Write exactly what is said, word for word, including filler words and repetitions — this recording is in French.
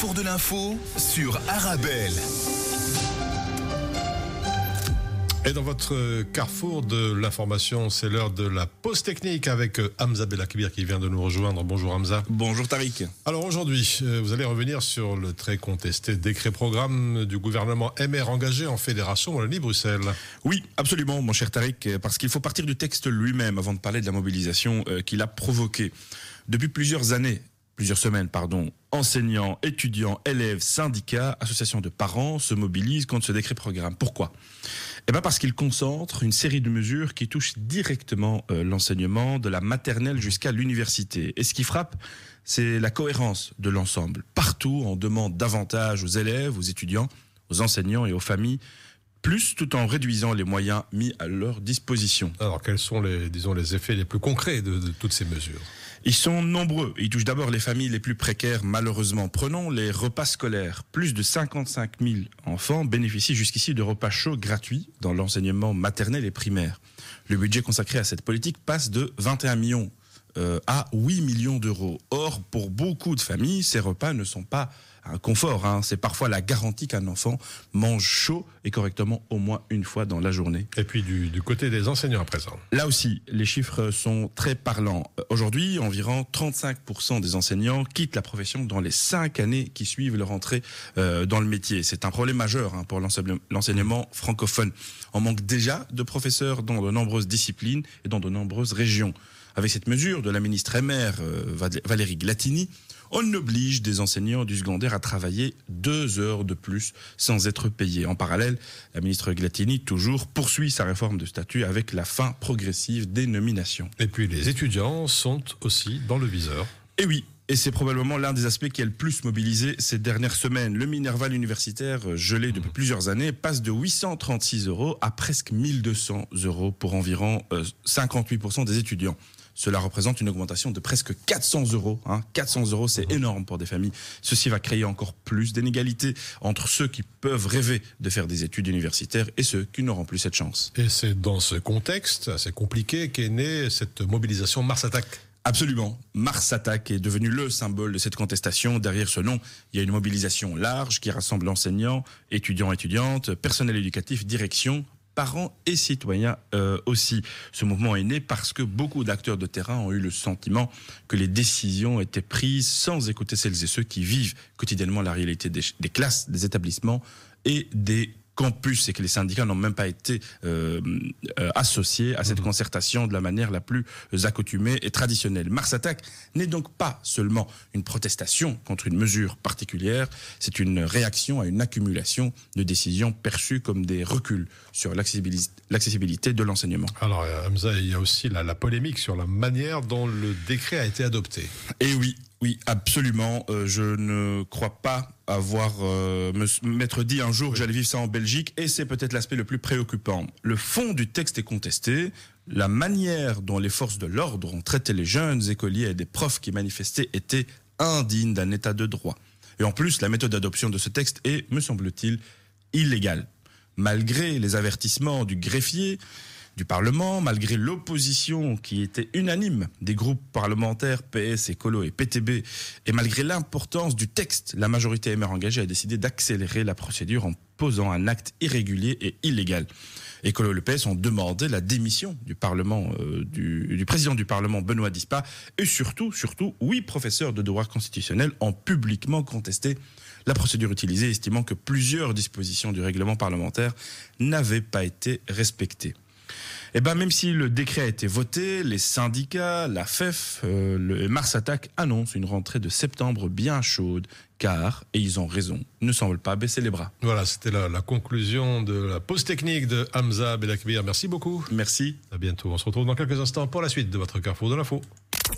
carrefour de l'info sur Arabelle. Et dans votre carrefour de l'information, c'est l'heure de la pause technique avec Hamza Belakbir qui vient de nous rejoindre. Bonjour Hamza. Bonjour Tariq. Alors aujourd'hui, vous allez revenir sur le très contesté décret-programme du gouvernement M R engagé en fédération Wallonie-Bruxelles. Oui, absolument mon cher Tariq, parce qu'il faut partir du texte lui-même avant de parler de la mobilisation euh, qu'il a provoquée. Depuis plusieurs années, plusieurs semaines, pardon, enseignants, étudiants, élèves, syndicats, associations de parents se mobilisent contre ce décret-programme. Pourquoi ? Eh bien parce qu'il concentre une série de mesures qui touchent directement euh, l'enseignement de la maternelle jusqu'à l'université. Et ce qui frappe, c'est la cohérence de l'ensemble. Partout, on demande davantage aux élèves, aux étudiants, aux enseignants et aux familles, plus tout en réduisant les moyens mis à leur disposition. Alors quels sont les, disons, les effets les plus concrets de, de toutes ces mesures ? Ils sont nombreux. Ils touchent d'abord les familles les plus précaires, malheureusement. Prenons les repas scolaires. Plus de cinquante-cinq mille enfants bénéficient jusqu'ici de repas chauds gratuits dans l'enseignement maternel et primaire. Le budget consacré à cette politique passe de vingt et un millions euh, à huit millions d'euros. Or, pour beaucoup de familles, ces repas ne sont pas un confort, hein. C'est parfois la garantie qu'un enfant mange chaud et correctement au moins une fois dans la journée. Et puis du, du côté des enseignants à présent. Là aussi, les chiffres sont très parlants. Aujourd'hui, environ trente-cinq pour cent des enseignants quittent la profession dans les cinq années qui suivent leur entrée euh, dans le métier. C'est un problème majeur hein, pour l'enseignement francophone. On manque déjà de professeurs dans de nombreuses disciplines et dans de nombreuses régions. Avec cette mesure de la ministre M R euh, Valérie Glatini, on oblige des enseignants du secondaire à travailler deux heures de plus sans être payés. En parallèle, la ministre Glatini, toujours, poursuit sa réforme de statut avec la fin progressive des nominations. Et puis les étudiants sont aussi dans le viseur. Et oui, et c'est probablement l'un des aspects qui a le plus mobilisé ces dernières semaines. Le Minerval universitaire, gelé depuis plusieurs années, passe de huit cent trente-six euros à presque mille deux cents euros pour environ euh, cinquante-huit pour cent des étudiants. Cela représente une augmentation de presque quatre cents euros. Hein. quatre cents euros, c'est énorme pour des familles. Ceci va créer encore plus d'inégalités entre ceux qui peuvent rêver de faire des études universitaires et ceux qui n'auront plus cette chance. Et c'est dans ce contexte assez compliqué qu'est née cette mobilisation Mars Attack. Absolument. Mars Attack est devenu le symbole de cette contestation. Derrière ce nom, il y a une mobilisation large qui rassemble enseignants, étudiants, étudiantes, personnel éducatif, direction, parents et citoyens euh, aussi. Ce mouvement est né parce que beaucoup d'acteurs de terrain ont eu le sentiment que les décisions étaient prises sans écouter celles et ceux qui vivent quotidiennement la réalité des, des classes, des établissements et des campus, et que les syndicats n'ont même pas été euh, euh, associés à cette concertation de la manière la plus accoutumée et traditionnelle. Mars Attack n'est donc pas seulement une protestation contre une mesure particulière, c'est une réaction à une accumulation de décisions perçues comme des reculs sur l'accessibilité, l'accessibilité de l'enseignement. Alors Hamza, il y a aussi la, la polémique sur la manière dont le décret a été adopté. Et oui, oui, absolument. Euh, je ne crois pas avoir euh, me, m'être dit un jour que j'allais vivre ça en Belgique, et c'est peut-être l'aspect le plus préoccupant. Le fond du texte est contesté. La manière dont les forces de l'ordre ont traité les jeunes écoliers et des profs qui manifestaient était indigne d'un état de droit. Et en plus, la méthode d'adoption de ce texte est, me semble-t-il, illégale. Malgré les avertissements du greffier, du Parlement, malgré l'opposition qui était unanime des groupes parlementaires P S, Écolo et P T B, et malgré l'importance du texte, la majorité M R engagée a décidé d'accélérer la procédure en posant un acte irrégulier et illégal. Écolo et le P S ont demandé la démission du Parlement, euh, du, du président du Parlement Benoît Dispa, et surtout, surtout, huit professeurs de droit constitutionnel ont publiquement contesté la procédure utilisée, estimant que plusieurs dispositions du règlement parlementaire n'avaient pas été respectées. Eh ben, même si le décret a été voté, les syndicats, la F E F, euh, le Mars Attack annoncent une rentrée de septembre bien chaude, car, et ils ont raison, ne semblent pas baisser les bras. Voilà, c'était la, la conclusion de la pause technique de Hamza Belakbir. Merci beaucoup. Merci. À bientôt. On se retrouve dans quelques instants pour la suite de votre Carrefour de l'info.